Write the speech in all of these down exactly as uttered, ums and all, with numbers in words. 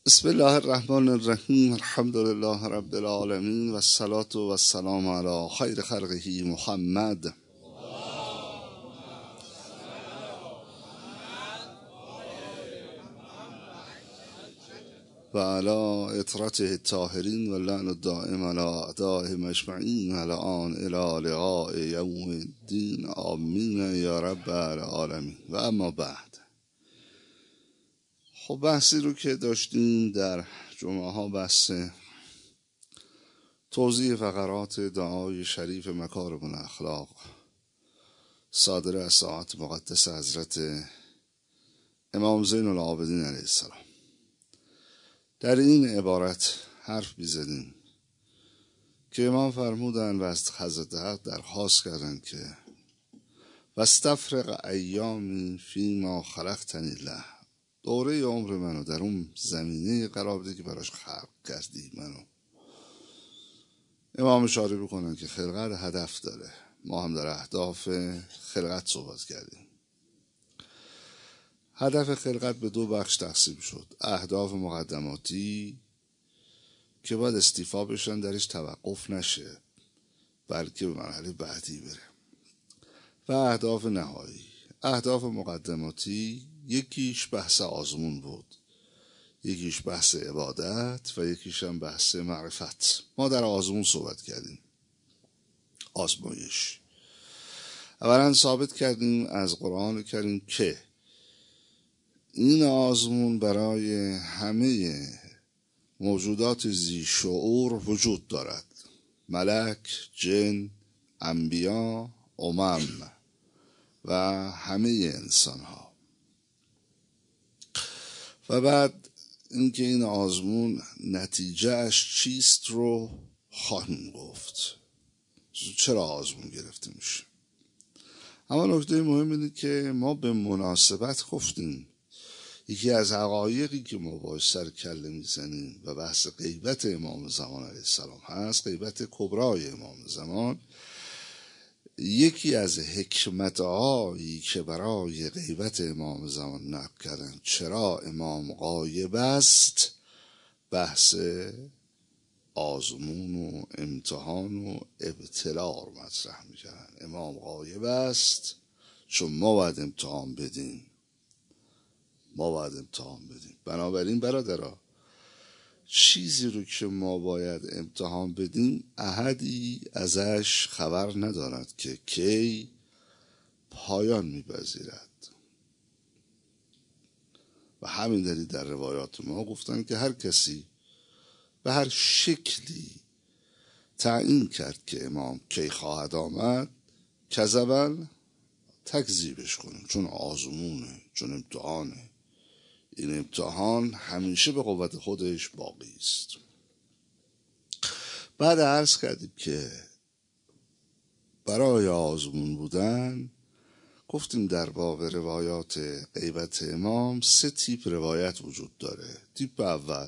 بسم الله الرحمن الرحیم. الحمد لله رب العالمین و الصلاة و السلام علی خیر خلقه محمد و علی اطرته الطاهرین و لعن الدائم علی اعدائهم اجمعین و علی آن الی لقاء یوم الدین. آمین یا رب العالمین. و اما بعد، خب بحثی رو که داشتیم در جمعه ها بحث توضیح فقرات دعای شریف مکارم الاخلاق صادر از ساعت مقدس حضرت امام زین العابدین علیه السلام. در این عبارت حرف بیزدیم که امام فرمودن و از حضرت حق درخواست کردن که واستفرغ ایامی فیما خلقتنی الله، دوره عمر منو در اون زمینه قرار بده که براش خلق کردی منو. امام اشاره بکنن که خلقت هدف داره. ما هم در اهداف خلقت صحبت کردیم. هدف خلقت به دو بخش تقسیم شد: اهداف مقدماتی که باید استیفا بشن، درش توقف نشه بلکه به مرحله بعدی بره، و اهداف نهایی. اهداف مقدماتی یکیش بحث آزمون بود، یکیش بحث عبادت و یکیش هم بحث معرفت. ما در آزمون صحبت کردیم، آزمایش. اولا ثابت کردیم از قرآن کریم که این آزمون برای همه موجودات ذی شعور وجود دارد: ملک، جن، انبیا، امم و همه انسان ها. و بعد اینکه این آزمون نتیجه اش چیست رو خواهیم گفت. چرا آزمون گرفته میشه؟ اما نکته مهم اینه که ما به مناسبت گفتیم یکی از حقایقی که ما باش سر کله میزنیم و بحث غیبت امام زمان علیه السلام هست، غیبت کبرای امام زمان. یکی از حکمتهایی که برای غیبت امام زمان نقل کردن، چرا امام غایب است، بحث آزمون و امتحان و ابتلا رو مطرح میکردن. امام غایب است چون ما باید امتحان بدیم، ما باید امتحان بدیم. بنابراین برادرها، چیزی رو که ما باید امتحان بدیم احدی ازش خبر ندارد که کی پایان میپذیرد. و همین دلیل در روایات ما گفتن که هر کسی به هر شکلی تعیین کرد که امام کی خواهد آمد، کذبن تکذیبش کنیم، چون آزمونه، چون امتحانه. این امتحان همیشه به قوت خودش باقی است. بعد عرض کردیم که برای آزمون بودن گفتیم در باب روایات غیبت امام سه تیپ روایت وجود داره. تیپ اول،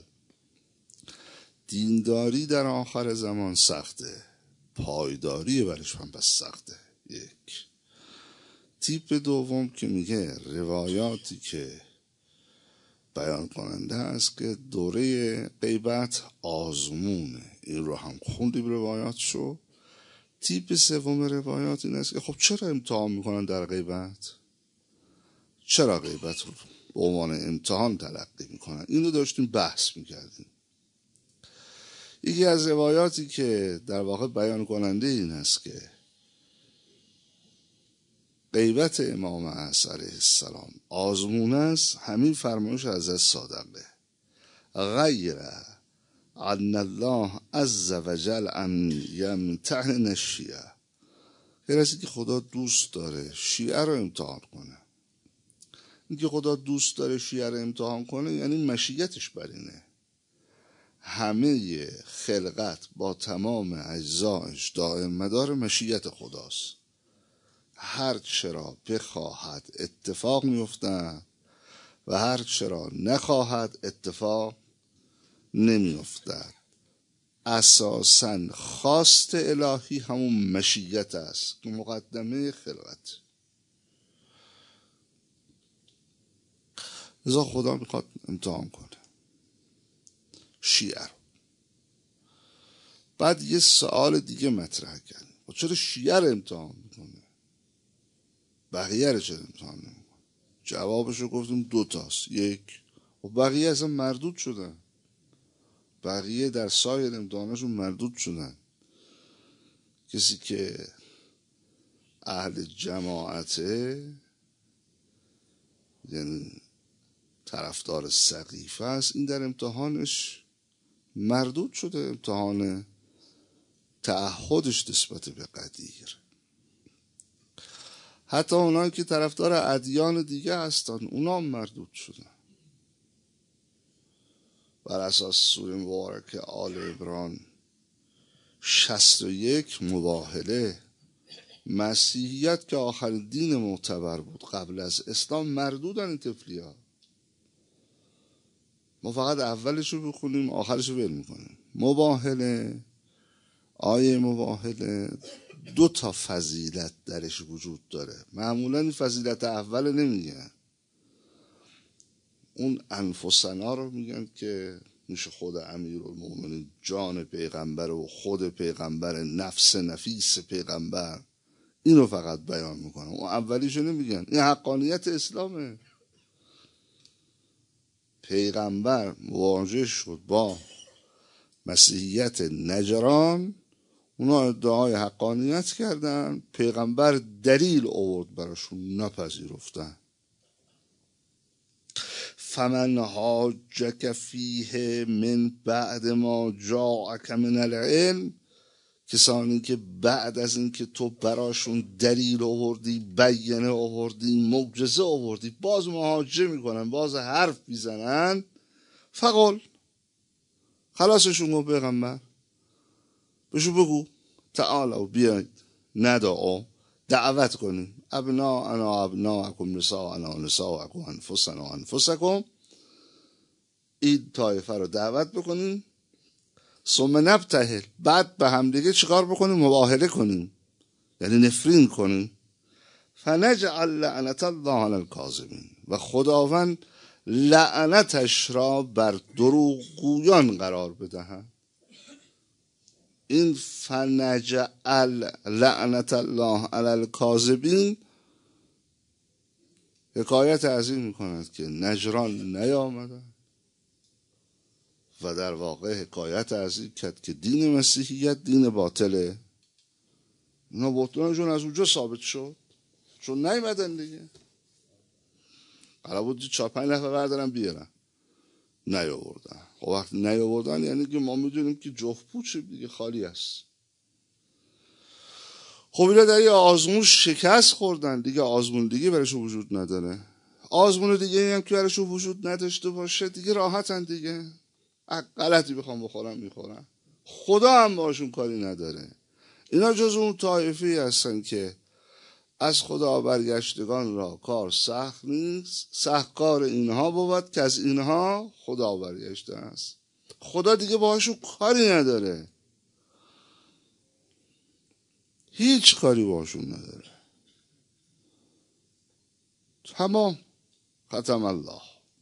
دینداری در آخر زمان سخته، پایداری برش هم بس سخته. یک. تیپ دوم که میگه روایاتی که بیان کننده است که دوره غیبت آزمونه، این رو هم خوندیم روایات شو. تیپ سوم روایات این است که خب چرا امتحان میکنن در غیبت؟ چرا غیبت رو به عنوان امتحان تلقی میکنن؟ این رو داشتیم بحث میکردیم. یکی از روایاتی که در واقع بیان کننده این است که غیبت امام عصر علیه السلام آزمون است، همین فرمایش حضرت صادقه: غیر ان الله عز وجل ان یمتحن الشیعه. غیر از که خدا دوست داره شیعه رو امتحان کنه. اینکه خدا دوست داره شیعه رو امتحان کنه یعنی مشیتش بر اینه. همه خلقت با تمام اجزایش دائم مدار مشیت خداست. هر چرا بخواهد اتفاق میفتن و هر چرا نخواهد اتفاق نمیفتد. اساساً خواست الهی همون مشیت است که مقدمه خلقت. لذا خدا میخواد امتحان کنه. شیعه رو. بعد یه سوال دیگه مطرح کردیم، چرا شیعه رو امتحان میکنه، بقیه رو چرا امتحان نمیکنه؟ جوابش رو گفتیم دوتاست. یک، و بقیه اصلا مردود شدن، بقیه در سایر امتحاناشون مردود شدن. کسی که اهل جماعته، یعنی طرفدار سقیفه است، این در امتحانش مردود شده، امتحان تعهدش نسبت به قدیر. حتی اونایی که طرفدار ادیان دیگه هستن اونا هم مردود شدن. بر اساس سوره مبارکه آل عمران شصت و یک مباهله، مسیحیت که آخرین دین معتبر بود قبل از اسلام مردودن این طفلی ها. ما فقط اولش رو بخونیم آخرش رو ول میکنیم. مباهله، آیه مباهله دو تا فضیلت درش وجود داره. معمولا این فضیلت اول نمیگن، اون انفسنا رو میگن که میشه خود امیرالمومنین، جان پیغمبر و خود پیغمبر، نفس نفیس پیغمبر، اینو فقط بیان میکنن. اون اولیشو نمیگن. این حقانیت اسلامه. پیغمبر مواجه شد با مسیحیت نجران، اونا ادعای حقانیت کردن، پیغمبر دلیل آورد براشون، نپذیرفتن. فمن حاجک فیه من بعد ما جاءک من العلم، کسانی که بعد از این که تو براشون دلیل آوردی، بیانه آوردی، معجزه آوردی، باز مهاجه میکنن، باز حرف میزنن، فقل، خلاصشون گفت پیغمبر بشو بگو تعالوا بیاید ندعا دعوت کنیم ابنا انا ابناءکم نساءنا نساءکم انفسنا انفسکم، این طایفه رو دعوت بکنیم، ثم نبتهل، بعد به هم دیگه چیکار بکنیم؟ مباهله کنیم، یعنی نفرین کنیم. فنجعل لعنت الله علی الکاذبین، و خداوند لعنتش را بر دروغگویان قرار بدهد. این فنجعل لعنت الله علی الکاذبین حکایت از این میکند که نجران نیامدن و در واقع حکایت از این کرد که دین مسیحیت دین باطله. اینا بطلانشون از اونجا ثابت شد چون نیومدن دیگه. قرار بود چهار پنج نفر بردارن بیارن، نیاوردن. خب وقتی نیاوردن یعنی که ما میدونیم که جفت پوچ دیگه خالی است. خب اینا در یه آزمون شکست خوردن دیگه، آزمون دیگه براشون وجود نداره. آزمون دیگه هم که براشون وجود نداشته باشه دیگه راحتن دیگه، غلطی بخوام بخورم میخورم، خدا هم باشون کاری نداره. اینا جز اون طایفه‌ای هستن که از خدا برگشتگان را کار سخت نیست، سخت کار اینها بود که از اینها خدا برگشته است. خدا دیگه باهاشون کاری نداره، هیچ کاری باهاشون نداره. تمام، ختم الله.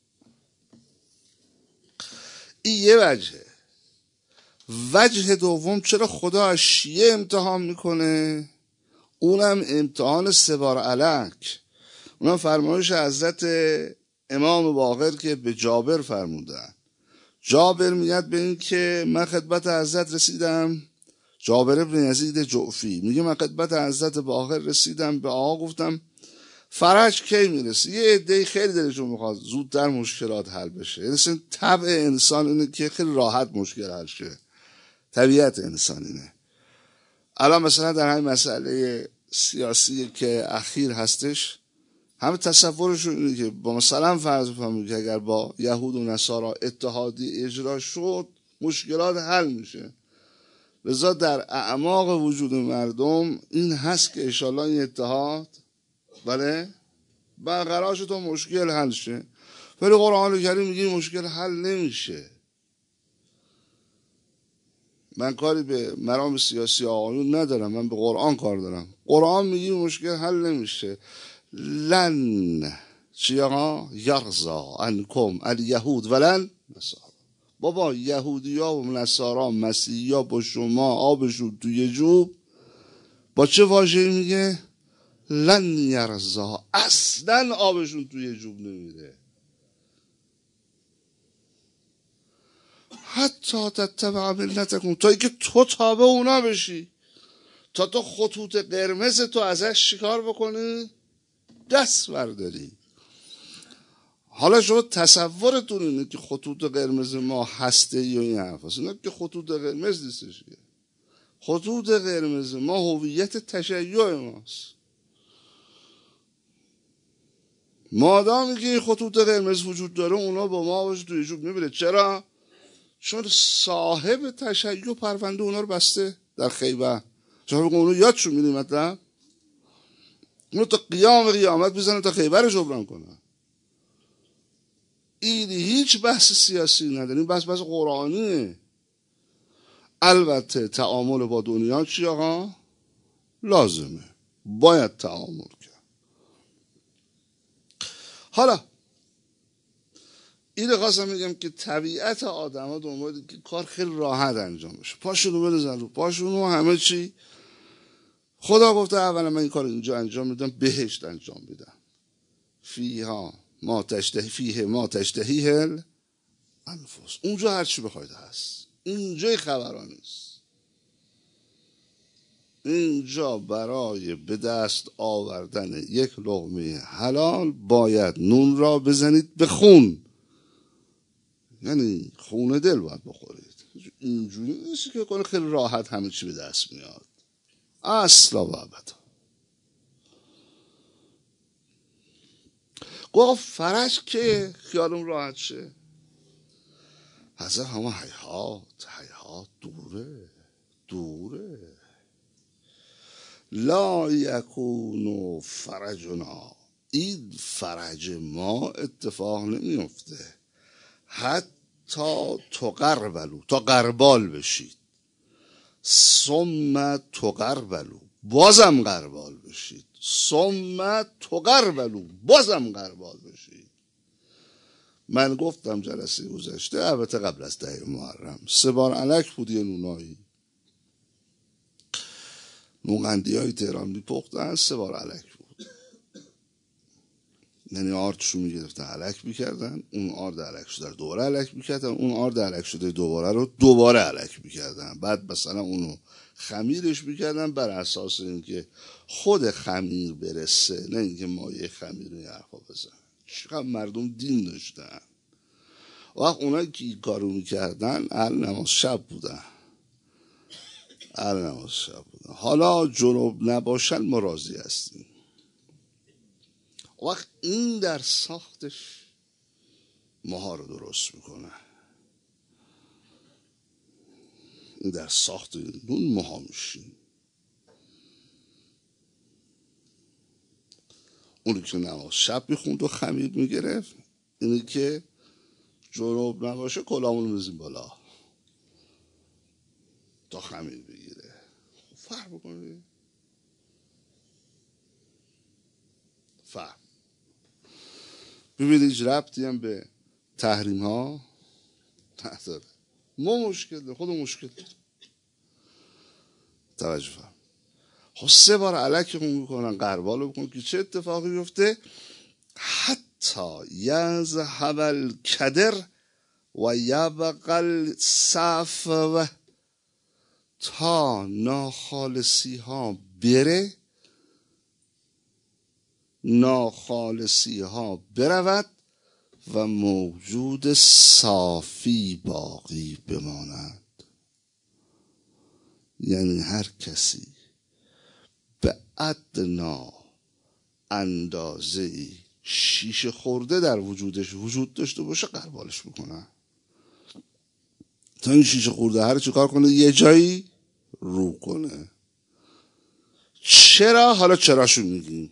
این یه وجهه. وجه دوم چرا خدا از شیعه امتحان میکنه؟ اونم امتحان سبار علک. اونم فرمایش حضرت امام باقر که به جابر فرمودن. جابر میگه به این که من خدمت حضرت رسیدم، جابر ابن یزید جعفی میگه من خدمت حضرت باقر رسیدم، به آقا گفتم فرج کی میرسه؟ یه عده خیلی دلشون میخواد زودتر مشکلات حل بشه. یعنی طبع انسان اینه که خیلی راحت مشکل حل شه، طبیعت انسان اینه. الان مثلا در همین مسئله سیاسی که اخیر هستش، همه تصورشون اینه که با مثلا فرض بفرمایید که اگر با یهود و نصارا اتحادی اجرا شد مشکلات حل میشه. لذا در اعماق وجود مردم این هست که انشالله این اتحاد بله برقرار شد تا مشکل حل شه. ولی قرآن کریم میگه مشکل حل نمیشه. من کاری به مرام سیاسی آقایون ندارم، من به قرآن کار دارم. قرآن میگه مشکل حل نمیشه. لن چی آقا یرزا انکم الیهود ولن نصارا، بابا یهودی ها و نصارا مسیحی ها با شما آبشون توی جوب با چه واژه‌ای میگه؟ لن یرزا، اصلا آبشون توی جوب نمیره. حتی تتبع ملتکم، تا اینکه تو تابع اونا بشی، تا تو خطوط قرمز تو ازش چیکار بکنی؟ دست برداری. حالا شما تصورتون اینه که خطوط قرمز ما هسته‌ای و این حرف هست، اینا که خطوط قرمز نیستش. خطوط قرمز ما هویت تشیع ماست. مادامی که این خطوط قرمز وجود داره اونا با ما باشه توی جوب نمیره. چرا؟ چون صاحب تشیع پرونده اونا رو بسته در خیبر. چرا بگم اونو یادشون میدیم مطلب؟ اونو تا قیام قیامت بزنن تا خیبر رو جبران کنن. این هیچ بحث سیاسی نداره، این بحث بحث قرآنیه. البته تعامل با دنیا چی آقا؟ لازمه، باید تعامل کرد. حالا اینو خواستم میگم که طبیعت آدم ها دنبال که کار خیلی راحت انجام بشه، پاشونو بلزن رو پاشونو، همه چی خدا گفته اولا من این کار اینجا انجام میدم، بهشت انجام میدم. فیها ما تشتهی فیه ما تشتهیه الانفس، اونجا هر چی بخواید هست. اینجا خبران نیست. اینجا برای به دست آوردن یک لقمه حلال باید نون را بزنید به خون، یعنی خون دل باید بخورید. اینجوری نیست که کنه خیلی راحت همه چی به دست میاد، اصلا و ابدا. گفت فرج که خیالم راحت شه، حضر همه حیات حیات دوره دوره. لا یکون فرجنا، این فرج ما اتفاق نمیفته حتی تقربلو، تا قربال بشید، ثم تقربلو، بازم قربال بشید، ثم تقربلو، بازم قربال بشید. من گفتم جلسه گذشته، البته قبل از ده محرم، سه بار الک بود یه نونایی، نوغندی های تهران میپختن، سه بار الک بود. یعنی آردشو میگرفتن الک میکردن، اون آرد الک شده رو دوباره الک میکردن، اون آرد الک شده دوباره رو دوباره الک میکردن. بعد مثلا اونو خمیرش میکردن بر اساس اینکه خود خمیر برسه، نه اینکه مایه خمیر رو حرفا بزن. چقدر مردم دین داشتن. وقت اونایی که این کارو میکردن اهل نماز شب بودن، اهل نماز شب بودن. حالا جنوب نباشن ما راضی هستیم. وقت این در ساختش ماها رو درست میکنه، این در ساخت نون ماها میشیم. اونی که نماز شب میخوند و خمیر میگرفت، اینی که جنوب نباشه کلامون میزیم بالا تا خمیر بگیره. فرق بکنه، فرق. ببینید هیچ ربطی هم به تحریم ها نداره. ما مشکل داره، خود مشکل داره. توجه فرم. خب سه بار علک خون میکنن، قربالو بکن که چه اتفاقی بیفته؟ حتی یذهب الکدر و یبقى الصف، و تا ناخالصی ها بره، ناخالصی ها برود و موجود صافی باقی بماند. یعنی هر کسی به ادنا اندازه شیشه خورده در وجودش وجود داشته باشه قربالش میکنن. تا این شیشه خورده هر چی کار کنه یه جایی رو کنه. چرا؟ حالا چراشو میگیم.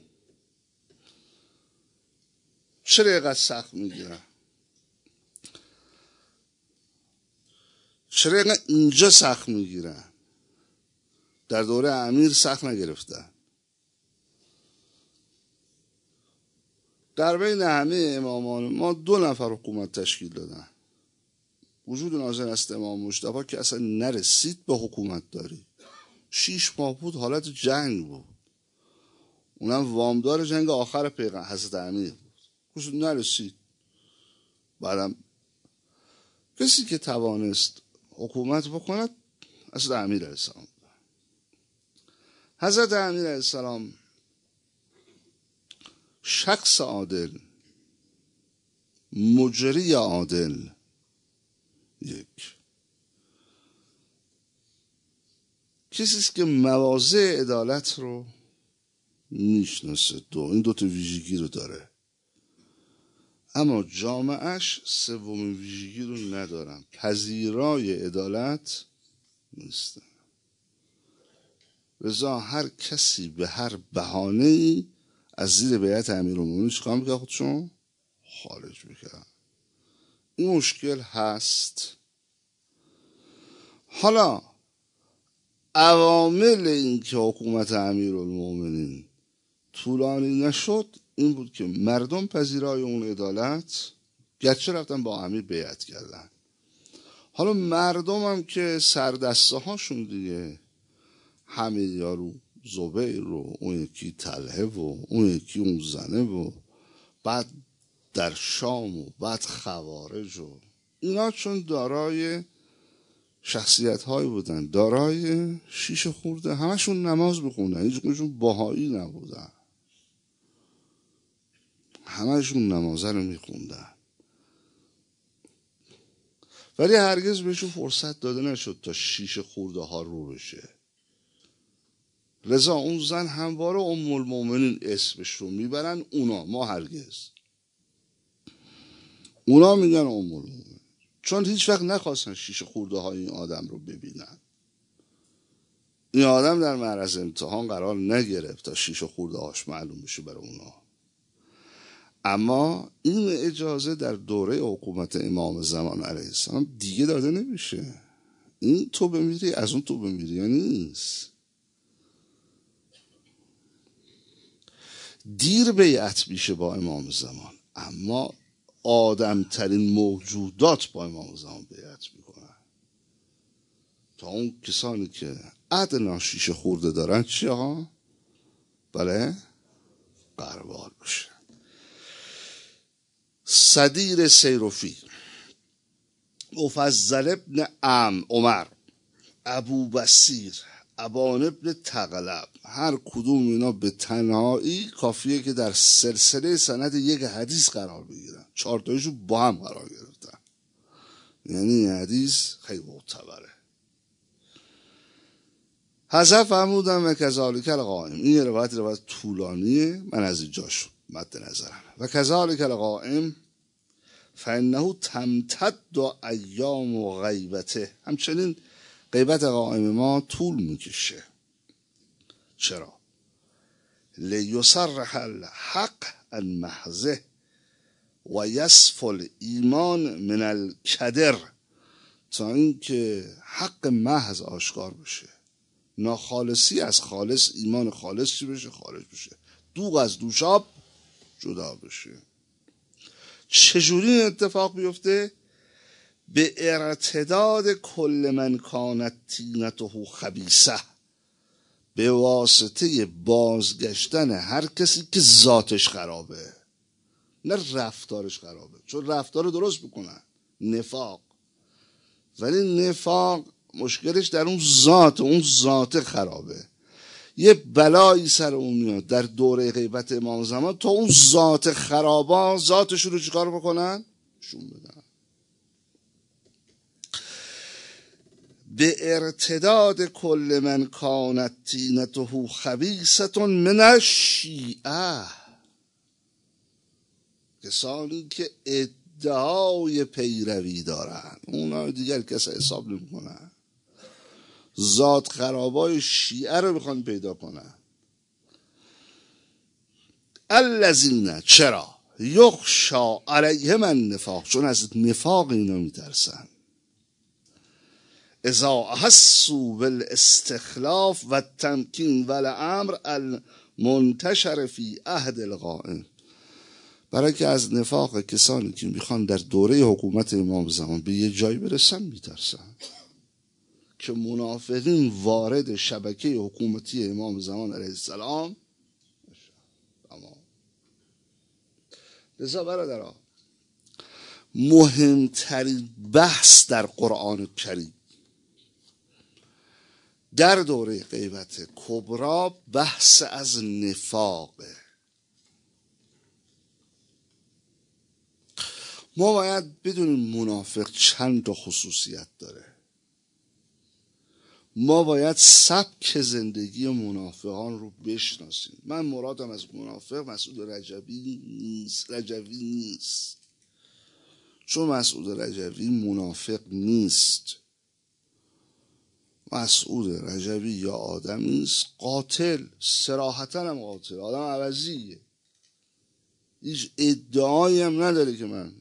چرا اینقدر سخت میگیرن؟ چرا اینقدر اینجا سخت میگیرن؟ در دوره امیر سخت نگرفتن. در بین همه امامان ما دو نفر حکومت تشکیل دادن. وجود ناظر است امام مجتبی که اصلا نرسید به حکومت داری. شیش ماه بود حالت جنگ بود، اونم وامدار جنگ آخر پیغمبر حضرت امیر بود، نرسید. بعدم کسی که توانست حکومت بکند حضرت امیر علیه السلام. حضرت امیر علیه السلام شخص عادل، مجری عادل، یک کسیست که مواضع عدالت رو میشناسه. دو این دوتا ویژگی رو داره، اما جامعهش سومین ویژگی رو ندارن، پذیرای عدالت نیستن. لذا هر کسی به هر بهانه‌ای از زیر بیعت امیرالمومنین چیکار میکنه؟ خودشون خارج میکنن. این مشکل هست. حالا عوامل این که حکومت امیرالمومنین طولانی نشد این بود که مردم پذیرای اون عدالت، گرچه رفتن با امیر بیعت کردن. حالا مردم هم که سردسته هاشون دیگه، همه یارو زبیر و اون یکی طلحه و اون یکی اون زنه و بعد در شام و بعد خوارج و اینا، چون دارای شخصیت هایی بودن، دارای شیش خورده، همشون نماز بخوندن، هیچ کنشون بهایی نبودن، همشون نمازه رو میخوندن، ولی هرگز بهشون فرصت داده نشد تا شیش خورده ها رو بشه. لذا اون زن همواره ام المؤمنین اسمش رو میبرن، اونا ما هرگز اونا میگن ام المؤمنین، چون هیچ وقت نخواستن شیش خورده های این آدم رو ببینن. این آدم در معرض امتحان قرار نگرفت تا شیش خورده هاش معلوم بشه برای اونا. اما این اجازه در دوره حکومت امام زمان علیه السلام دیگه داده نمیشه. این تو بمیری از اون تو بمیری یا نیست. دیر بیعت میشه با امام زمان، اما آدم ترین موجودات با امام زمان بیعت میکنن. تا اون کسانی که ادنا شیش خورده دارن چی ها؟ بله قربال بشه. صدیر سیروفی، مفضل ابن ام عمر، ابو بصیر، ابان ابن تغلب، هر کدوم اینا به تنهایی کافیه که در سلسله سند یک حدیث قرار بگیرن. چهار تایشون با هم قرار گرفتن، یعنی این حدیث خیلی معتبره. حضرت فرمودن و کذالک القائم، این روایت روایت طولانیه، من از اینجاش مد نظرم. و کذالک القائم فانه تمتد ایام و غیبته، همچنین غیبت قائم ما طول میکشه. چرا؟ لیصرح الحق عن محضه و یصف الایمان من الکدر، تا اینکه حق محض آشکار بشه، ناخالصی از خالص، ایمان خالص چی بشه؟ خارج بشه، دوغ از دوشاب جدا بشه. چجوری این اتفاق بیفته؟ به ارتداد کل من کانت طینته خبیثه، به واسطه بازگشتن هر کسی که ذاتش خرابه، نه رفتارش خرابه، چون رفتار درست بکنن نفاق، ولی نفاق مشکلش در اون ذات، اون ذات خرابه. یه بلایی سر اون میاد در دوره غیبت امام زمان تا اون ذات خرابا ذاتشون رو چیکار بکنن؟ شون بدن. به ارتداد کل من کانت طینته خبیثة من الشیعه، کسانی که ادعای پیروی دارن، اونا دیگر کسی حساب نمی کنن، ذات خرابای شیعه رو میخوان پیدا کنن. الذین، چرا؟ یخشی علیهم النفاق، چون از نفاق اینا میترسن. اذا احسوا بالاستخلاف و التمکین و الامر المنتشر فی عهد القائم، برای که از نفاق کسانی که میخوان در دوره حکومت امام زمان به یه جایی برسن میترسن که منافقین وارد شبکه حکومتی امام زمان علیه السلام. اما لذا برادرها، مهمترین بحث در قرآن کریم در دوره غیبت کبرا بحث از نفاقه. ما باید بدونیم منافق چند تا خصوصیت داره. ما باید سبک زندگی منافقان رو بشناسیم. من مرادم از منافق مسعود رجوی نیست، رجوی نیست، چون مسعود رجوی منافق نیست. مسعود رجوی یا آدمی است قاتل، صراحتاً هم قاتل، آدم عوضیه، هیچ ادعایی هم نداره که من.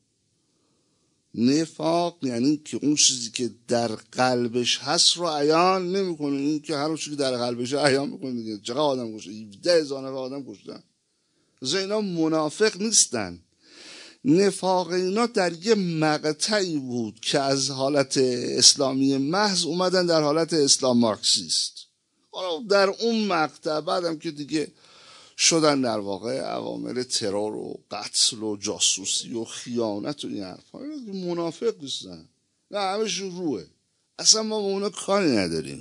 نفاق یعنی که اون چیزی که در قلبش هست رو عیان نمیکنه. این که هر چیزی که در قلبش عیان میکنه دیگه. چقدر آدم کشته؟ هفده هزار نفر آدم کشتن. اینا منافق نیستن. نفاق اینا در یه مقطعی بود که از حالت اسلامی محض اومدن در حالت اسلام مارکسیست. حالا در اون مقطع بعدم که دیگه شدن در واقع عوامل ترور و قتل و جاسوسی و خیانت و این حرفا. منافق نیستن، نه همشون روه. اصلا ما با اونا کاری نداریم،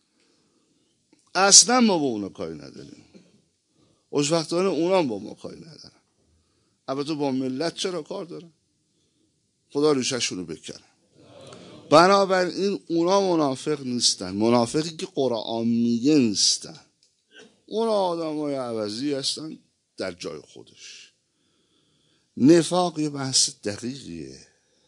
اصلا ما با اونا کاری نداریم. خوشبختانه اونا با ما کاری ندارن. البته با ملت چرا کار دارن؟ خدا ریشه‌شون رو بکنه. بنابراین اونا منافق نیستن. منافقی که قرآن میگه نیستن. اونا آدم های عوضی هستن در جای خودش. نفاق یه بحث دقیقیه.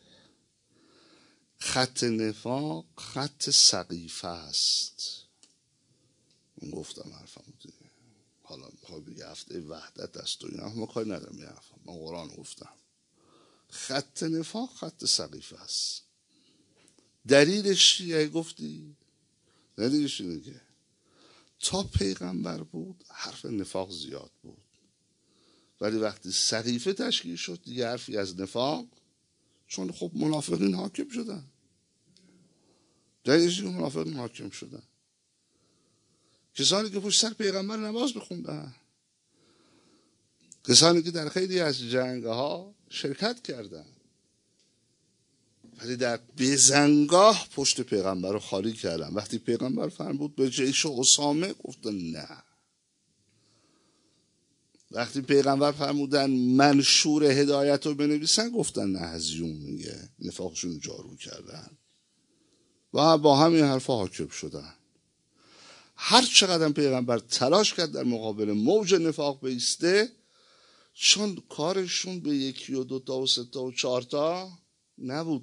خط نفاق خط سقیفه است. من گفتم حرفم دیگه. حالا میخوای بگه هفته وحدت است و اینا، ما کاری ندارم یه حرفم. من قرآن گفتم. خط نفاق خط سقیفه است. دلیلش چیه گفتی؟ دلیلش اینه که تا پیغمبر بود حرف نفاق زیاد بود، ولی وقتی سقیفه تشکیل شد دیگه حرفی از نفاق، چون خب منافقین حاکم شدن. دلیلش اینه منافقین حاکم شدن. کسانی که پشت سر پیغمبر نماز بخوندن، کسانی که در خیلی از جنگ‌ها شرکت کردن، ولی در بزنگاه پشت پیغمبر رو خالی کردن. وقتی پیغمبر فرمود به جیش اسامه گفتن نه. وقتی پیغمبر فرمودن منشور هدایت رو بنویسن گفتن نه، هزیون میگه. نفاقشون جارو کردن و با همین حرفا حاکم شدن. هر چقدر پیغمبر تلاش کرد در مقابل موج نفاق بایسته، چون کارشون به یکی و دوتا و ستا و چهارتا نبود.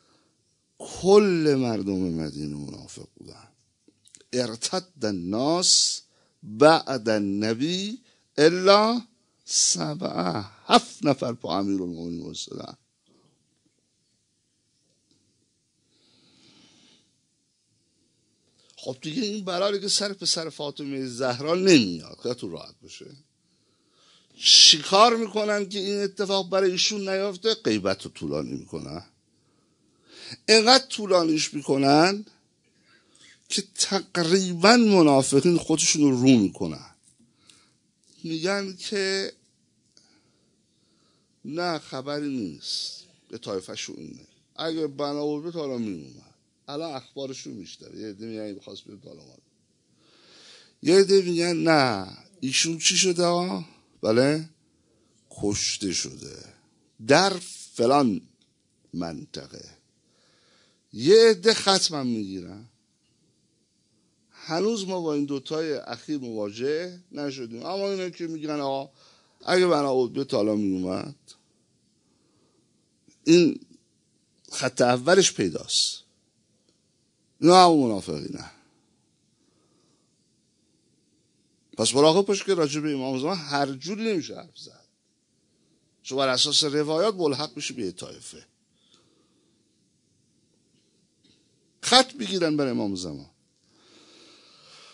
کل مردم مدینه منافق بودن. ارتد الناس بعد النبی الا سبعه، هفت نفر با امیرالمومنین وایسادن. خب دیگه این بلالی که سر پسر فاطمه زهرا نمیاد، خیلیتون راحت باشه. چیکار میکنن که این اتفاق برای ایشون نیافته؟ غیبت رو طولانی میکنن. اینقدر طولانیش میکنن که تقریبا منافقین خودشون رو رو میکنن. میگن که نه خبری نیست، به طایفه شو اینه. اگه بنا بود تا الان میومد. الان اخبارشو میشتره. یه عده میگن بخواست بیاد بالا اومد. یه عده میگن نه ایشون چی شده؟ بله کشته شده در فلان منطقه. یه عده ختمم میگیرن. هنوز ما با این دوتای اخیر مواجه نشدیم، اما اینا که میگن آقا اگه بنا بود به تالا میومد، این خط اولش پیداست. اینا همون منافقی نه. پس مراقب باش که راجع به امام زمان هر جوری نمیشه حرف زد، چون بر اساس روایات ملحق میشه به طایفه. خط میگیرن بر امام زمان.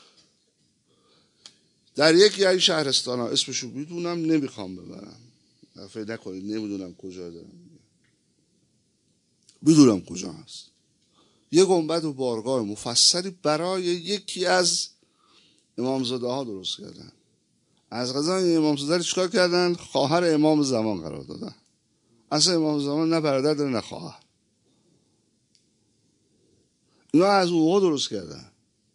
در یکی از شهرستان ها اسمشو میدونم نمیخوام ببرم، فکر نکنید نمیدونم کجا دارم، میدونم کجا هست. یه گنبد و بارگاه مفصلی برای یکی از امامزاده ها درست کردن. از قضا این امامزاده رو چیکار کردن؟ خواهر امام زمان قرار دادن. اصلا امام زمان نه برادر داره نه خواهر. اینا از اون موقع درست کردن.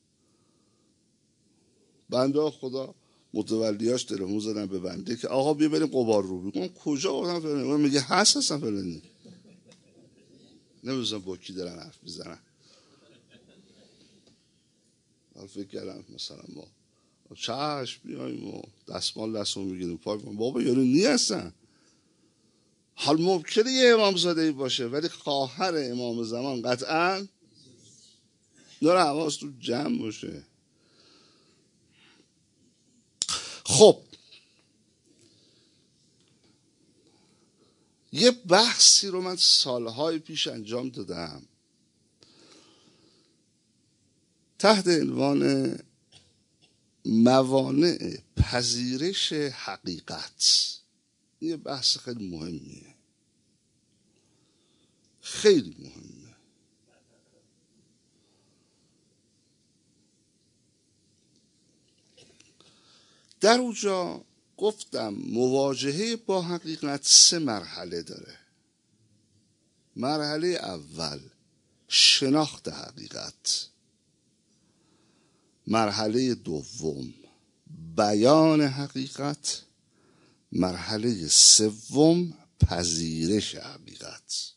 بنده خدا متولیاش تلفن زدن به بنده که آقا بیا بریم قبار رو. میگم کجا بردم فلانی؟ میگه هست اصلا فلانی. نمیدونم با کی دارن حرف میزنن. حالا فکر کردم مثلا ما چشم بیاییم و دستمال دستمون میگیریم پاک کنیم. بابا یارو نی هستن. حال ممکنه یه امام زاده ای باشه ولی خواهر امام زمان قطعا داره حواس تو جمع باشه. خب یه بحثی رو من سالهای پیش انجام دادم تحت عنوان موانع پذیرش حقیقت. یه بحث خیلی مهمیه، خیلی مهمه. در اونجا گفتم مواجهه با حقیقت سه مرحله داره. مرحله اول شناخت حقیقت، مرحله دوم بیان حقیقت، مرحله سوم پذیرش حقیقت.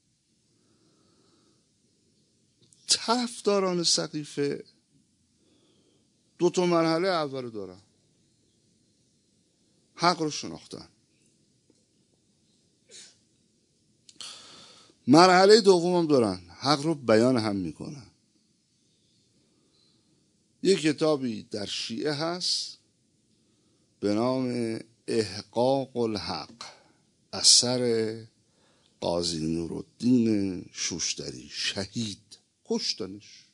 طرفداران سقیفه دو تا مرحله اول دارن، حق رو شناختن. مرحله دوم هم دارن، حق رو بیان هم میکنن. یک کتابی در شیعه هست به نام احقاق الحق، اثر قاضی نورالدین شوشتری، شهید، کشتنش،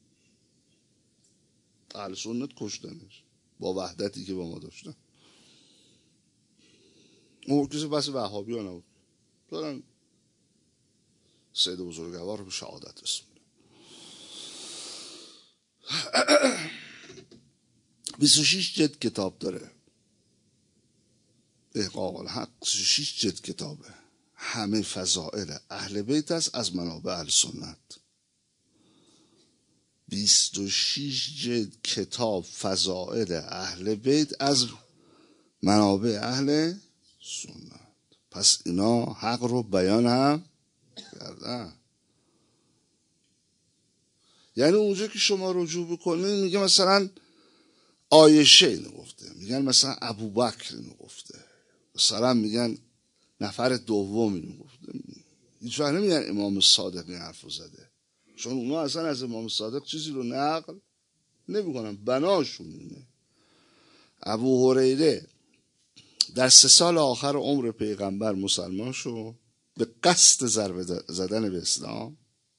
اهل سنت کشتنش با وحدتی که با ما داشتن. اون کسی بس وهابی ها نبود، دارن سید بزرگوار رو به شهادت رسوندن. بیست و شش جلد کتاب داره احقاق الحق، بیست و شش جلد کتابه، همه فضائل اهل بیت است از منابع اهل سنت. بیست و شش جلد کتاب فضائل اهل بیت از منابع اهل سنت. پس اینا حق رو بیان هم کردن. یعنی اونجا که شما رجوع بکنید میگه مثلا عایشه اینو گفته، میگن مثلا ابوبکر اینو گفته، مثلا میگن نفر دوم اینو گفته. هیچ وقت نمیگن امام صادق این حرفو زده، چون اونا اصلا از امام صادق چیزی رو نقل نمیکنن، بناشون اینه. ابو هریره در سه سال آخر عمر پیغمبر مسلمان شد به قصد ضربه زدن به اسلام.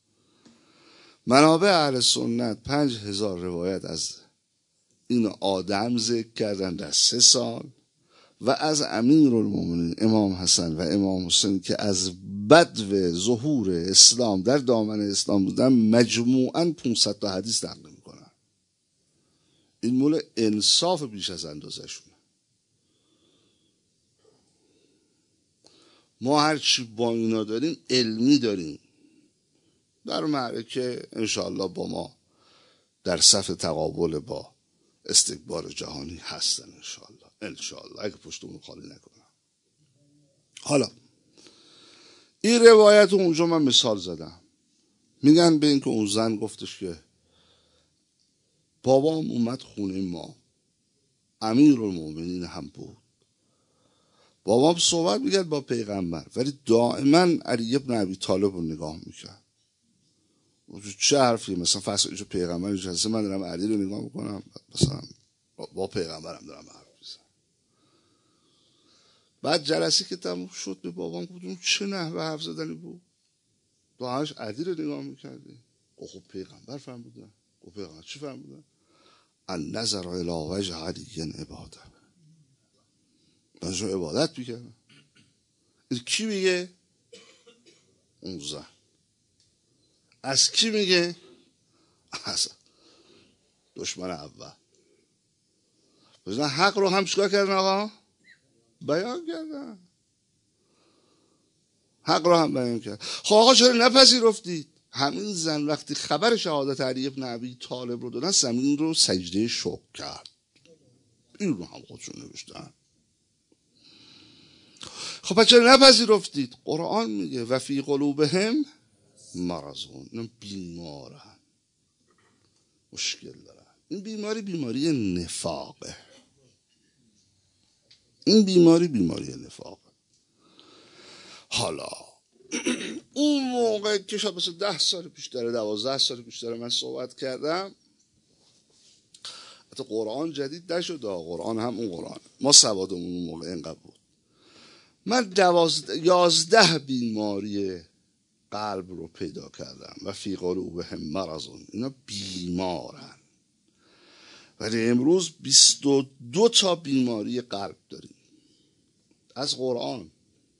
منابع اهل سنت پنج هزار روایت از این آدم ذکر کردن در سه سال و از امیرالمومنین امام حسن و امام حسین که از بدو ظهور اسلام در دامن اسلام بودن مجموعاً پانصد تا حدیث نقل میکنن. این مول انصاف بیش از اندازه شونه. ما هرچی با اینا داریم علمی داریم، در معرکه انشاءالله با ما در صف تقابل با استکبار جهانی هستن انشاءالله، انشاءالله اگه پشتمون خالی نکنم. حالا این روایت اونجا من مثال زدم، میگن به این که اون زن گفتش که بابام اومد خونه ما، امیرالمومنین هم بود، بابام صحبت میکرد با پیغمبر ولی دائما علی ابن ابی طالب رو نگاه میکرد. چه حرفی؟ مثلا فرض اینجا پیغمبر نشسته، من دارم علی رو نگاه میکنم، مثلا با پیغمبرم دارم حرف میزنم. بعد جلسه که تموم شد به بابام گفتم چه نحوه حرف زدنی بود؟ تو همش علی رو نگاه میکردی؟ خب پیغمبر فرمودن. خب پیغمبر چی فرمودن؟ ان نظر الی وجه علی عباده، من عبادت میکردم. کی میگه؟ اون زن. از کی میگه؟ از دشمن اول. بزن حق رو هم چیکار کردن آقا؟ بیان کردن. حق رو هم بیان کرد. خب آقا چرا نپذیرفتید؟ همین زن وقتی خبر شهادت علی بن ابی طالب رو دادن زمین رو سجده شکر کرد. این رو هم خودشون نوشتن. خب پس چرا نپذیرفتید؟ قرآن میگه و فی قلوبهم مرضون، اینا بیمارن، مشکل دارن. این بیماری بیماری نفاقه. این بیماری بیماری نفاقه. حالا اون موقع که شاید مثلا ده سال پیش داره، دوازده سال پیش داره من صحبت کردم، حتی قرآن جدید نشد، قرآن هم اون قرآن، ما سوادمون اون موقع اینقدر بود. من دوازده یازده بیماری قلب رو پیدا کردم و فی قلوبهم مرضون، اینا بیمارن. ولی امروز بیست و دو تا بیماری قلب داریم از قرآن.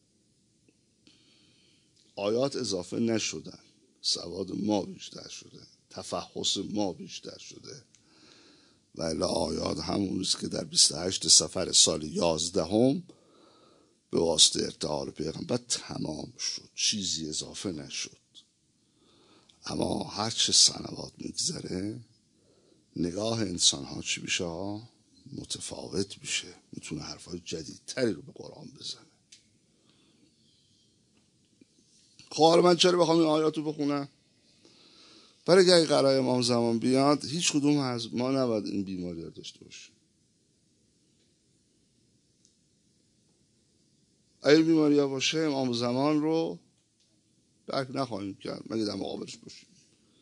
آیات اضافه نشدن، سواد ما بیشتر شده، تفحص ما بیشتر شده، ولی آیات همون است که در بیست و هشت صفر سال یازدهم به واسطه ارتحال پیغمبر تمام شد، چیزی اضافه نشد. اما هر چه سنوات میگذره نگاه انسان ها چی بیشه ها؟ متفاوت بیشه، میتونه حرفای جدیدتری رو به قرآن بزنه. خب من چرا بخوام این آیات رو بخونم؟ برای اگه قرار امام زمان بیاد هیچ کدوم از ما نباید این بیماری رو داشته باشه. اگه بیماری ها باشه امام زمان رو درک نخواهیم کرد مگه در مقابلش باشیم.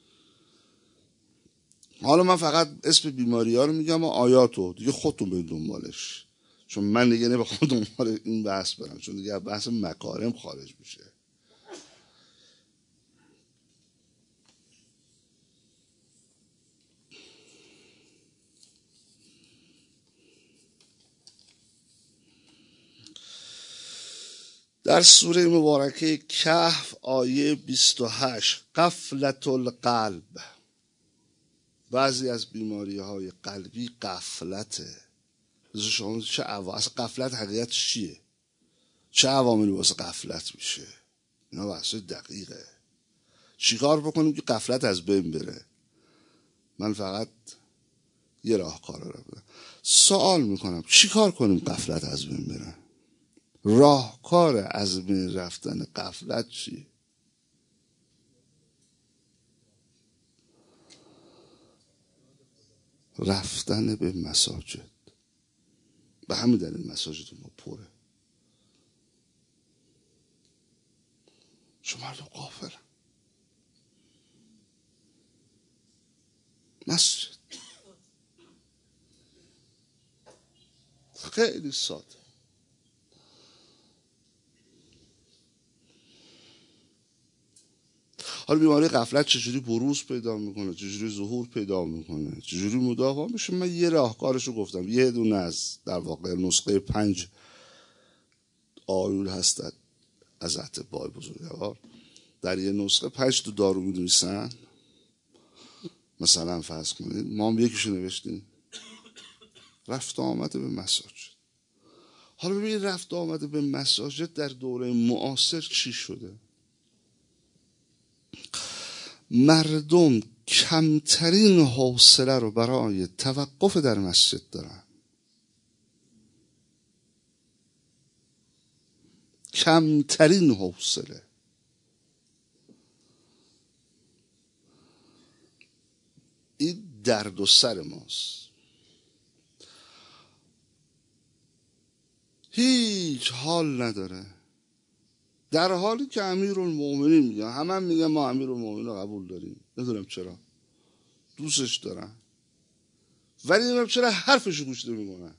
حالا من فقط اسم بیماری ها رو میگم و آیاتو دیگه خودتون برید دنبالش، چون من دیگه نمیخوام دنبال این بحث برم، چون دیگه بحث مکارم خارج میشه. در سوره مبارکه کهف آیه بیست و هشت، غفلت القلب. بعضی از بیماری های قلبی غفلته. شما چه عوامل، اصلا غفلت حقیقت چیه؟ چه عواملی واسه غفلت میشه؟ اینا بحث دقیقه. چیکار بکنیم که غفلت از بین بره؟ من فقط یه راهکار رو بدم. سوال میکنم چیکار کنیم غفلت از بین بره؟ راهکار از بین رفتن غفلت چیه؟ رفتن به مساجد. به همین دلیل مساجد ما پره، چون مردم غافلن. مسجد خیلی ساده. حالا بیماری غفلت چجوری بروز پیدا میکنه، چجوری ظهور پیدا میکنه، چجوری مداوا میشه؟ من یه راهکارشو گفتم، یه دونه از در واقع نسخه پنج آیول هست از اتباع بزرگوار. در یه نسخه پنج تا دارو می‌نویسن. مثلا فرض کنید ما هم یکیشو نوشتیم، رفت آمده به مساجد. حالا ببینید رفت آمده به مساجد در دوره معاصر چی شده؟ مردم کمترین حوصله رو برای توقف در مسجد دارن. کمترین حوصله. این درد و سر ماست. هیچ حال نداره، در حالی که امیرالمومنین میگن، همه هم میگن ما امیرالمومنین رو قبول داریم، ندارم چرا، دوستش دارن، ولی نمیدونم چرا حرفشو گوش نمیکنن.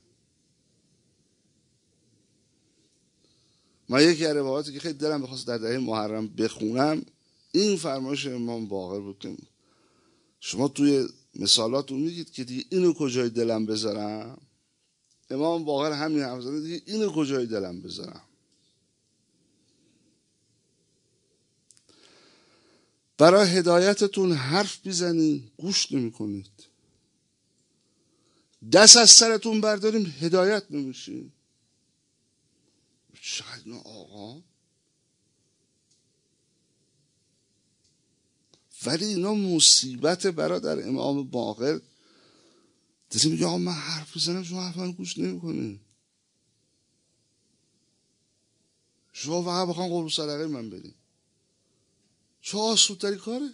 من یکی از روایاتی که خیلی دلم بخواست در دهه محرم بخونم این فرمایش امام باقر بود که شما توی مثالاتون میگید که دیگه اینو کجای دلم بذارم. امام باقر همین حرف زده، دیگه اینو کجای دلم بذارم. برای هدایتتون حرف بیزنیم گوش نمی کنید. دست از سرتون برداریم هدایت نمیشیم. چقدر اینا آقا، ولی اینا مصیبت. برادر امام باقر دیدی میگه آقا من حرف بزنم شما حرف من گوش نمی کنید، شما فقط بخوام قربون صدقه من بدین. چه آسودتری کاره،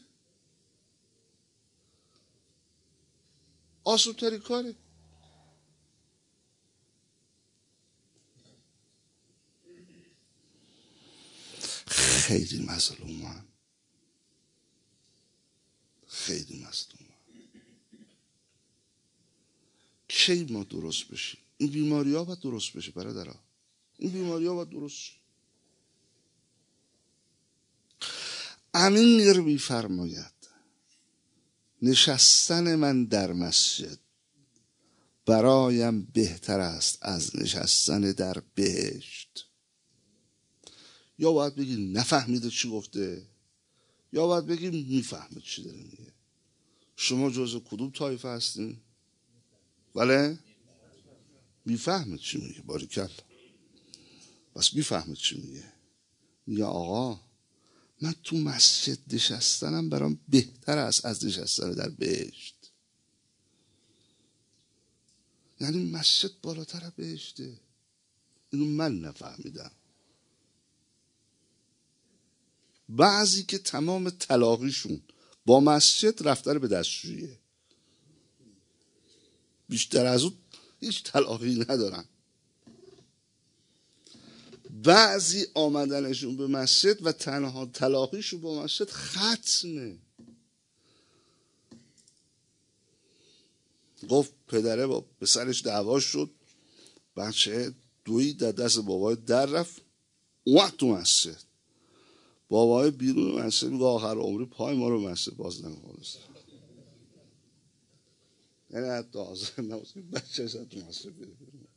آسودتری کاره. خیلی مظلومم، خیلی مظلومم. کی ما درست بشیم؟ این بیماری ها باید درست بشه برادرها، این بیماری ها باید درست شه. امیر می‌فرماید نشستن من در مسجد برایم بهتر است از نشستن در بهشت. یا باید بگی نفهمیده چی گفته، یا باید بگی میفهمه چی داره میگه. شما جزء کدوم طایفه هستین؟ بله؟ میفهمه چی میگه. باریکلا. بس میفهمه چی میگه. میگه آقا من تو مسجد نشستنم برام بهتر است از نشستن در بهشت. یعنی مسجد بالاتر بهشته. اینو من نفهمیدم. بعضی که تمام تلاقیشون با مسجد رفتن به دستشوییه، بیشتر از اون هیچ تلاقی ندارن. بعضی آمدنشون به مسجد و تنها تلاقیشون با مسجد ختمه. گفت پدره با پسرش دعوا شد، بچه دوید در دست بابای در رفت، اومد تو مسجد. بابای بیرون مسجد میگه آخر عمری پای ما رو مسجد باز نکنه. یعنی حتی حاضر نبود بچه از تو مسجد بره بیرون.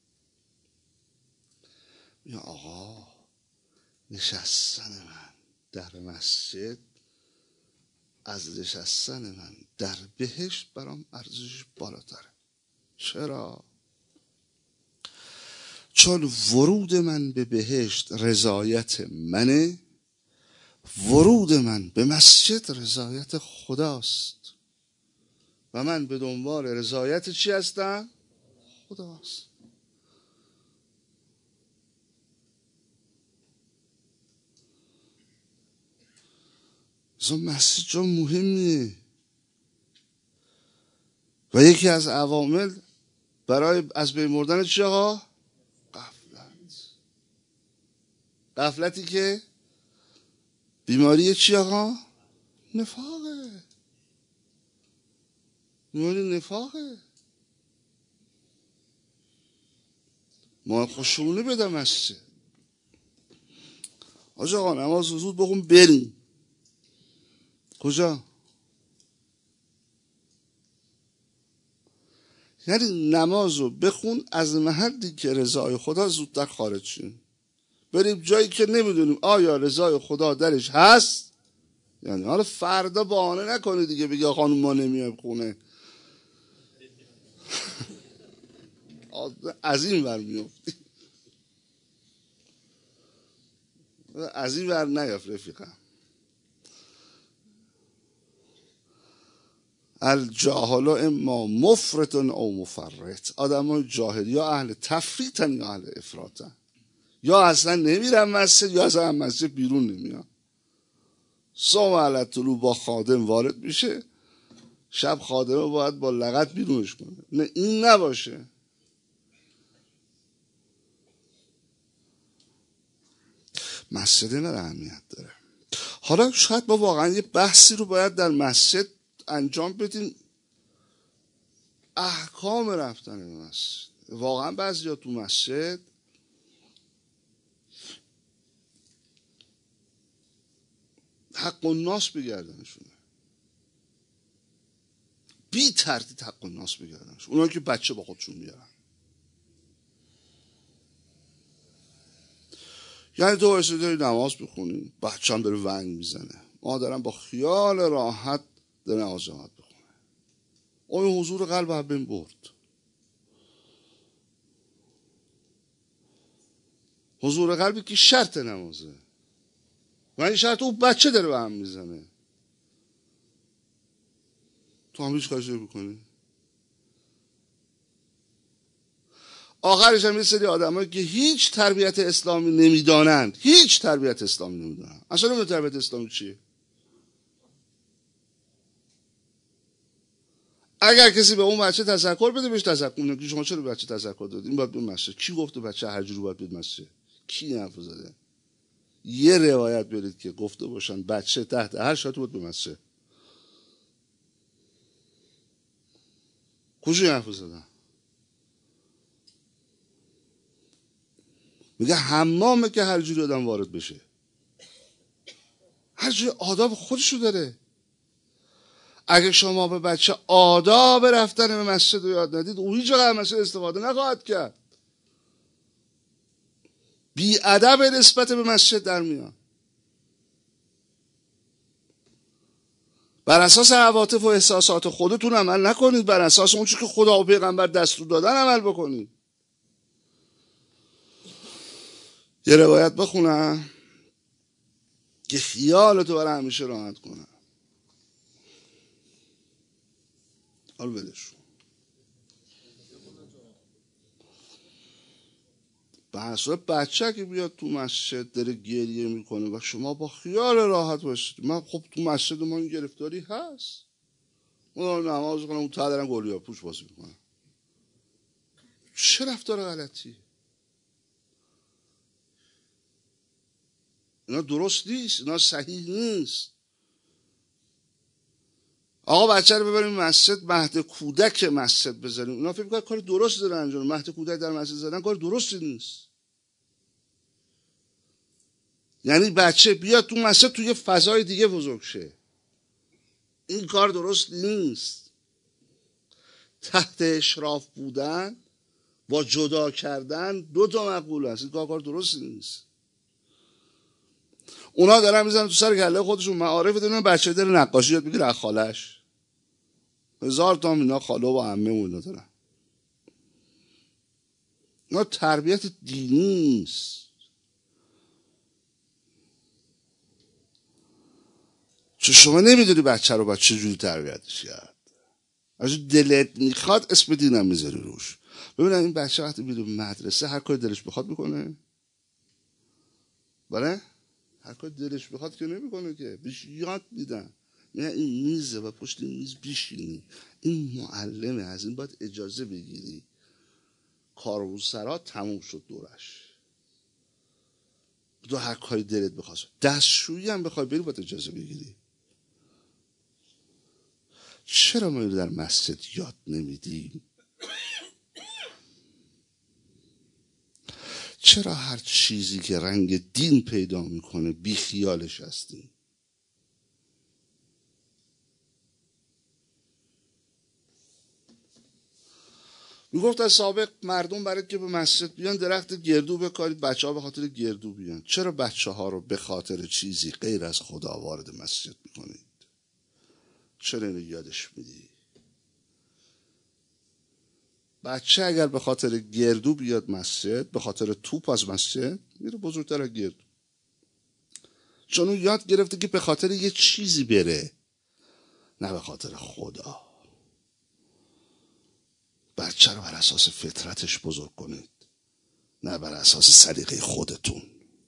یا آقا نشستن من در مسجد از نشستن من در بهشت برام ارزشش بالاتره. چرا؟ چون ورود من به بهشت رضایت منه، ورود من به مسجد رضایت خداست و من به دنبال رضایت چی هستم؟ خداست. مثلا مسجد جا مهمیه و یکی از عوامل برای از بین بردن چی آقا؟ غفلت. غفلتی که بیماری چی آقا؟ نفاقه. بیماری نفاقه. ما خوشونه بدم مسجد. آجا آقا نماز زود بخون بریم. کجا؟ یعنی نماز رو بخون از محلی که رضای خدا زودتر خارج شیم، بریم جایی که نمیدونیم آیا رضای خدا درش هست. یعنی حالا فردا بهانه نکنه دیگه بگی خانم ما نمیایم خونه. از این ور میافتی، از این ور نیاف رفیقم. الجاهل اما مفرط او مفرط. آدم های جاهل یا اهل تفریطن یا اهل افراطن. یا اصلا نمیرن مسجد یا اصلا مسجد بیرون نمیان. صبح علت طلوع با خادم وارد میشه، شب خادمه باید با لغت بیرونش کنه. نه این نباشه. مسجد نه اهمیت داره. حالا شاید ما واقعا یه بحثی رو باید در مسجد انجام بدیم، احکام رفتن به مسجد. واقعا بعضیا تو مسجد حق الناس بگردنشونه، بی تردید حق الناس بگردنشون. اونایی که بچه با خودشون میارن، یعنی تو واسه داری نماز بخونی، بچه هم داره ونگ میزنه، مادرم با خیال راحت در نماز جماعت بخونه. اون حضور قلب هم بین برد. حضور قلبی که شرط نمازه و این شرط اون بچه داره به هم میزنه. تو هم هیچ کارش نمی‌کنی. آخرش هم یه سری آدمایی که هیچ تربیت اسلامی نمیدانند، هیچ تربیت اسلامی نمیدانند، اصلا نمیدونن تربیت اسلامی چیه. اگر کسی به اون بچه تذکر بده بهش تذکر میده. شما چرا به بچه تذکر دادید؟ این باید به مسجد. کی گفته بچه هر جوری باید به مسجد؟ کی حرف زده؟ یه روایت برید که گفته باشن بچه تحت هر شرایطی باید به مسجد. کجا حرف زدن؟ میگه حمامه که هر جوری آدم وارد بشه. هر جوری آداب خودشو داره. اگه شما به بچه آداب رفتن به مسجد رو یاد ندید، او هیچ وقت مسجد استفاده نخواهد کرد. بی ادب نسبت به مسجد در میاد. بر اساس عواطف و احساسات خودتون عمل نکنید، بر اساس اون چیزی که خدا و پیغمبر دستور دادن عمل بکنید. یه روایت بخونم که خیالتو برای همیشه راحت کنم. حال بدشون بحثا بچه که بیاد تو مسجد داره گریه میکنه و شما با خیال راحت باشید. من خب تو مسجد ما این گرفتاری هست. من نماز کنم اون تا دارن گلیا پوش بازی میکنم. چه رفتار غلطی؟ اینا درست نیست، اینا صحیح نیست. آقا بچه رو ببریم مسجد، مهد کودک مسجد بذاریم. اینا فکر میکنن کار درست دارن انجام. مهد کودک در مسجد زدن کار درستی نیست. یعنی بچه بیاد تو مسجد توی فضای دیگه بزرگ شه. این کار درست نیست. تحت اشراف بودن با جدا کردن دو تا مقوله است. این کار کار درست نیست. اونا دارن میزنن تو سر کله خودشون معارف دارن. بچه داره نقاشی یاد میگیره از خالش. هزار تا اینا خاله و عمه و اینا دارن. اینا تربیت دینی نیست. چون شما نمیدونی بچه رو باید چجوری تربیتش کرد. از دلت میخواد اسم دینم میذاری روش. ببینم این بچه وقتی میره مدرسه هر کاری دلش بخواد میکنه؟ بله؟ هر کاری دلش بخواد که نمیکنه که. بهش یاد میدن. نه این میزه و پشت این میز بیشینی. این معلمه، از این باید اجازه بگیری. کاروسرا تموم شد دورش. تو هر کاری دلت بخواد. دستشویی هم بخوای بری باید اجازه بگیری. چرا ما در مسجد یاد نمیدیم؟ چرا هر چیزی که رنگ دین پیدا میکنه بی خیالش هستیم؟ میگفت از سابق مردم برای که به مسجد بیان درخت گردو بکارید، بچه ها به خاطر گردو بیان. چرا بچه ها رو به خاطر چیزی غیر از خدا وارد مسجد میکنید؟ چرا اینو یادش میدی؟ بچه اگر به خاطر گردو بیاد مسجد، به خاطر توپ از مسجد میره بزرگتر از گردو. چون اون یاد گرفته که به خاطر یه چیزی بره، نه به خاطر خدا. بچه رو بر اساس فطرتش بزرگ کنید، نه بر اساس سلیقه خودتون.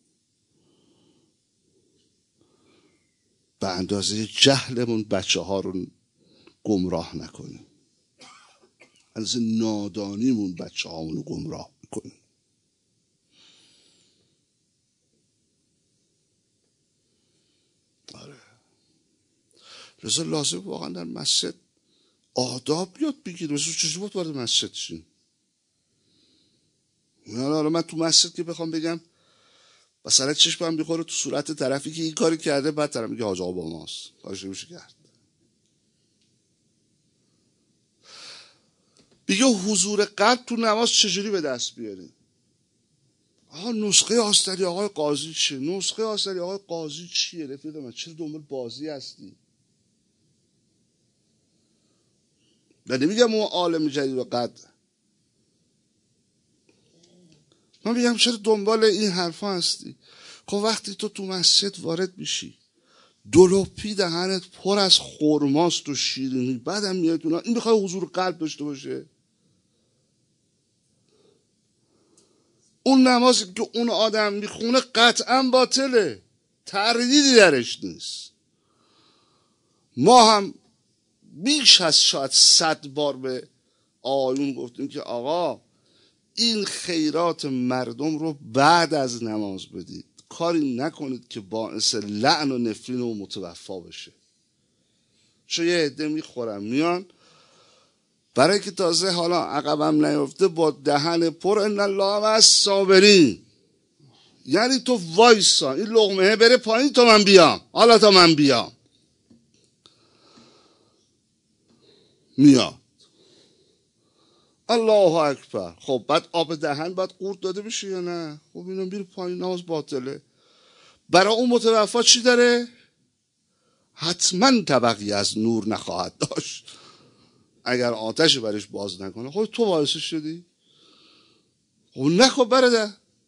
به اندازه جهلمون بچه ها رو گمراه نکنیم. از نادانیمون بچه هامونو گمراه میکنیم. آره. لذا لازم واقعا در مسجد آداب یاد بگیریم. مثلا چجوری باید وارد مسجد شیم؟ حالا من تو مسجد که بخوام بگم مثلا چشمم میخوره تو صورت طرفی که این کاری کرده، بعد طرف میگه حاج آقا با ماست، کارش نمیشه کرد. بگه حضور قلب تو نماز چجوری به دست بیاریم؟ آقا نسخه آستری آقای قاضی چیه؟ نسخه آستری آقای قاضی چیه؟ رفیق من چرا دنبال بازی هستی؟ من نمیگم اون عالم جدید و قدر، من میگم چرا دنبال این حرفا هستی؟ خب وقتی تو تو مسجد وارد میشی، دلوپی دهنت پر از خرماست و شیرینی، بعدم میاد اونا، این بخوای حضور قلب داشته باشه؟ اون نمازی که اون آدم میخونه قطعا باطله، تردیدی درش نیست. ما هم بیش از شاید صد بار به آقایون گفتیم که آقا این خیرات مردم رو بعد از نماز بدید، کاری نکنید که باعث لعن و نفرین و متوفا بشه. چون یه عده میخورن میان برای که تازه حالا عقبم نیفته با دهن پر ان الله مع الصابرین، یعنی تو وایسا این لقمه بره پایین تا من بیام، حالا تا من بیام میاد الله اکبر. خب بعد آب دهن باید قورت داده بشه یا نه؟ خب اینا میره پایین، نماز باطله. برای اون متوفا چی داره؟ حتما طبقی از نور نخواهد داشت اگر آتش برش باز نکنه. خب تو باعث شدی؟ خب نخب برده.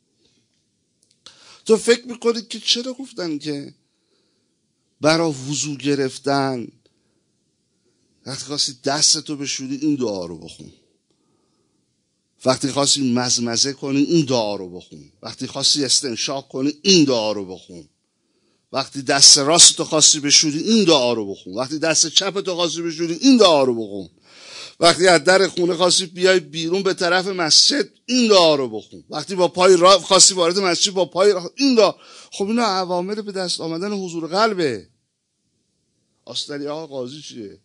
تو فکر میکنی که چرا گفتن که برای وضو گرفتن وقتی خواستی دستتو بشوری این دعا رو بخون، وقتی خواستی مزمزه کنی این دعا رو بخون، وقتی خواستی استنشاق کنی این دعا رو بخون، وقتی دست راستتو خواستی بشوری این دعا رو بخون، وقتی دست چپتو خواستی بشوری این دعا رو بخون، وقتی از در خونه خواستی بیای بیرون به طرف مسجد این دعا رو بخون، وقتی با پای را خواستی وارد مسجد با پای را این دعا. خب اینا عوامل به دست آمدن حضور قلبه. آستری آقا قاضی چیه؟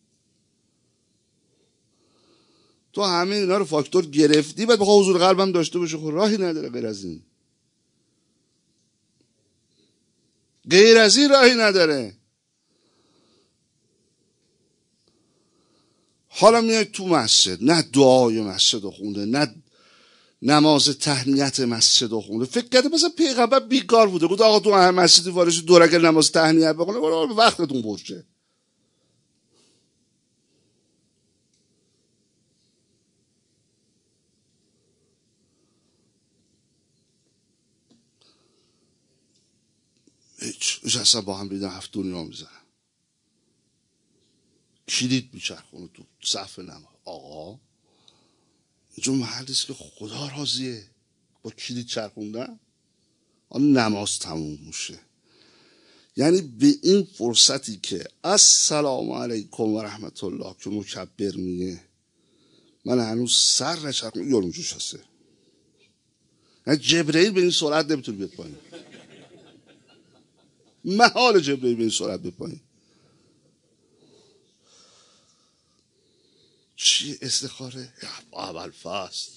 تو همه اینا رو فاکتور گرفتی بعد بخواه حضور قلبم داشته باشه. خب راهی نداره غیر از این، غیر از این راهی نداره. حالا میای تو مسجد، نه دعای مسجد رو خونده، نه نماز تهنیت مسجد رو خونده. فکر کرده مثلا پیغمبر بیکار بوده گفت آقا تو هر مسجدی وارد شی دور اگر نماز تهنیت بخونه برای وقتتون برشه. هیچ اصلا با هم بیدن هفت دنیا میزنن، کلید میچرخونه تو صف نماز. آقا اینجا محلیست که خدا راضیه با کلید چرخوندن آن نماز تموم میشه. یعنی به این فرصتی که السلام علیکم و رحمت الله که مکبر میگه من هنوز سر نچرخونم یارو جوش هسته، یعنی جبرئیل به این سرعت نمیتونه بیاد پایین، محال جبرئیل به این سرعت بیاد پایین. چی استخاره؟ اول فصل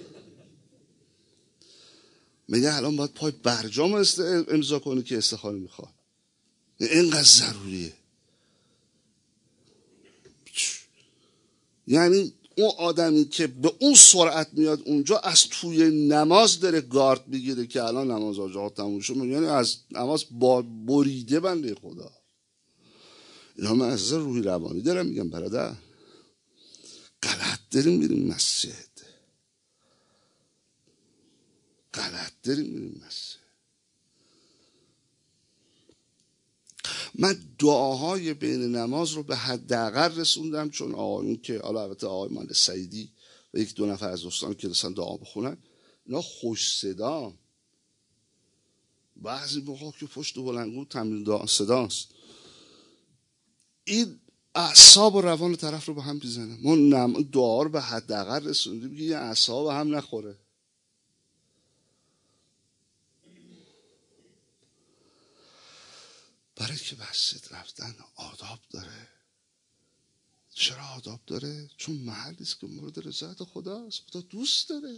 میگه الان باید پای برجام امضا کنی که استخاره میخواد، اینقدر ضروریه. یعنی اون آدمی که به اون سرعت میاد اونجا از توی نماز داره گارد میگیره که الان نماز آجا تموم شد، یعنی از نماز با بریده بنده خدا. اینا من از روحی روانی دارم میگم برادر، غلط داریم میریم مسجد، غلط داریم میریم مسجد. من دعاهای بین نماز رو به حداقل رسوندم، چون آقایون که حالا البته آقای مهندس سعیدی و یک دو نفر از دوستان که رسن دعا بخونن اینا خوش صدا، بعضی موقع که پشت بلندگو تمرین دعا صداست، این اعصاب و روان طرف رو به هم میزنه. ما نم... دعا رو به حداقل رسوندیم که یه اعصاب هم نخوره. برای که مسجد رفتن آداب داره. چرا آداب داره؟ چون محلی است که مورد رضایت خداست، خدا دوست داره.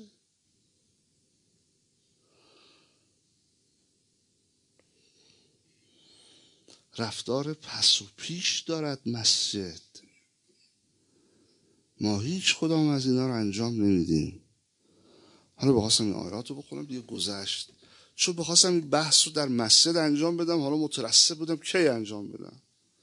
رفتار پس و پیش دارد مسجد. ما هیچ کدام از اینا رو انجام نمیدیم. حالا بخواستم این آیات رو بخونم دیگه گذشت، چون بخواستم این بحث رو در مسجد انجام بدم، حالا مترصد بودم کی انجام بدم.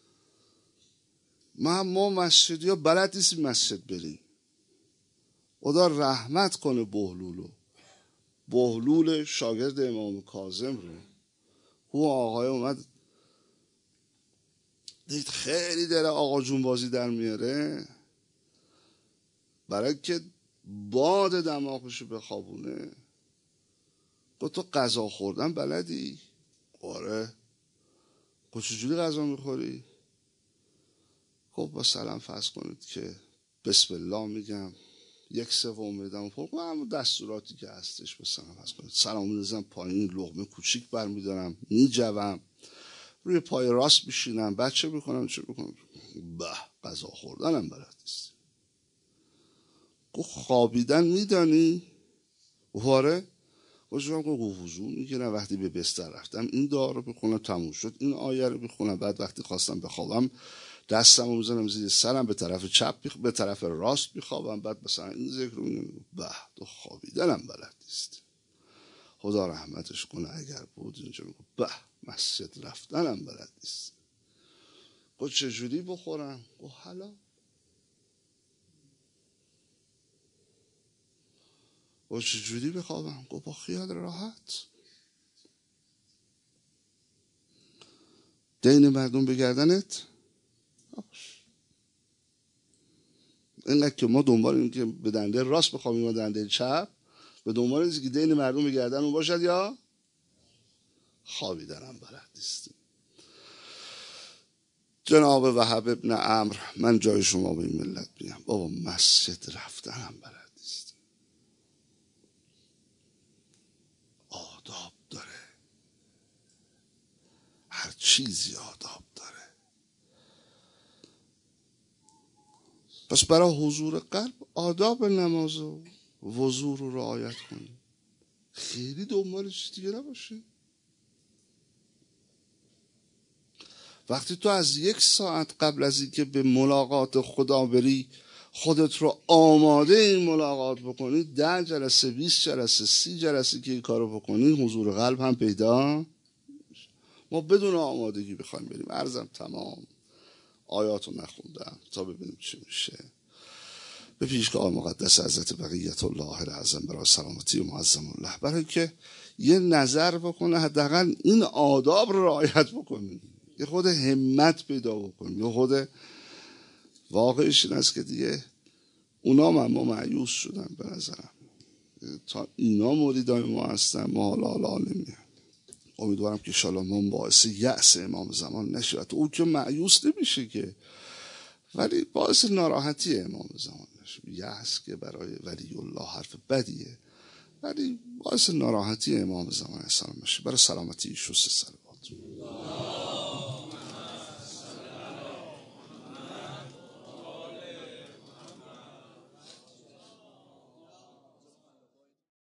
ما ما مسجدی ها بلد نیستیم مسجد بریم. خدا رحمت کنه بهلولو، بهلول شاگرد امام کاظم رو. او آقای اومد دید خیلی داره آقا جون بازی در میاره، برای که باد دماغشو بخوابونه. گفت تو غذا خوردن بلدی؟ آره. گفت چجوری غذا میخوری؟ خب با سلام فرض کنید که بسم الله میگم، یک سوم میدم و فرق همون دستوراتی که هستش به سلام فرض کنید، سلام میزنم پایین، لقمه کوچیک برمیدارم، میجوم، روی پای راست میشینم، بچه میکنم، چه میکنم؟ به غذا خوردنم بلد نیست. گفت خوابیدن میدانی؟ آره. گفتم که وضو میگیرم، وقتی به بستر رفتم این دعا رو بخونم، تموم شد این آیه رو بخونم، بعد وقتی خواستم بخوابم دستمو میزنم زیر سرم، به طرف چپ بخ... به طرف راست میخوابم، بعد مثلا این ذکر رو میگم. به تو خوابیدنم بلد نیست. خدا رحمتش کنه اگر بود اینجا میگم به مسجد رفتنم بلد نیست. گفت چجوری بخورم؟ گفت حالا. گفت چجوری بخوابم؟ گفت با خیال راحت. دین مردم بگردنت اینقدر که ما دنبال این که به دنده راست بخوابیم و دنده چپ، به دنبال اینکه دین مردم به گردن باشد یا خوابیدنم بلد نیستیم. جناب وهب ابن عمرو، من جای شما به این ملت میگم بابا مسجد رفتنم بلد نیستیم. آداب داره، هر چیزی آداب داره. پس برای حضور قلب آداب نماز و وضو رو رعایت کنیم، خیلی دنبال چیز دیگه نباشیم. وقتی تو از یک ساعت قبل از اینکه به ملاقات خدا بری خودت رو آماده این ملاقات بکنی، ده جلسه، بیست جلسه، سی جلسه که این کارو بکنی، حضور قلب هم پیدا. ما بدون آمادگی بخوایم بریم، عرضم تمام آیات رو نخوندم تا ببینیم چی میشه. به پیشگاه مقدس حضرت بقیت الله العظم برای سلامتی و معظم الله، برای که یه نظر بکنه حداقل این آداب رو رعایت بکنیم، یه خود همت پیدا بکنیم. یه خود واقعش این است که دیگه اونا من ما مایوس شدن به نظرم، تا اینا مریدای ما هستن ما حالا حالا نمیان. امیدوارم که انشاءالله ما باعث یأس امام زمان نشه. او که مایوس نمیشه که، ولی باعث ناراحتی امام زمان نشه. یأس که برای ولی الله حرف بدیه، ولی باعث ناراحتی امام زمان السلام میشه. برای سلامتی ایشون سه صلوات.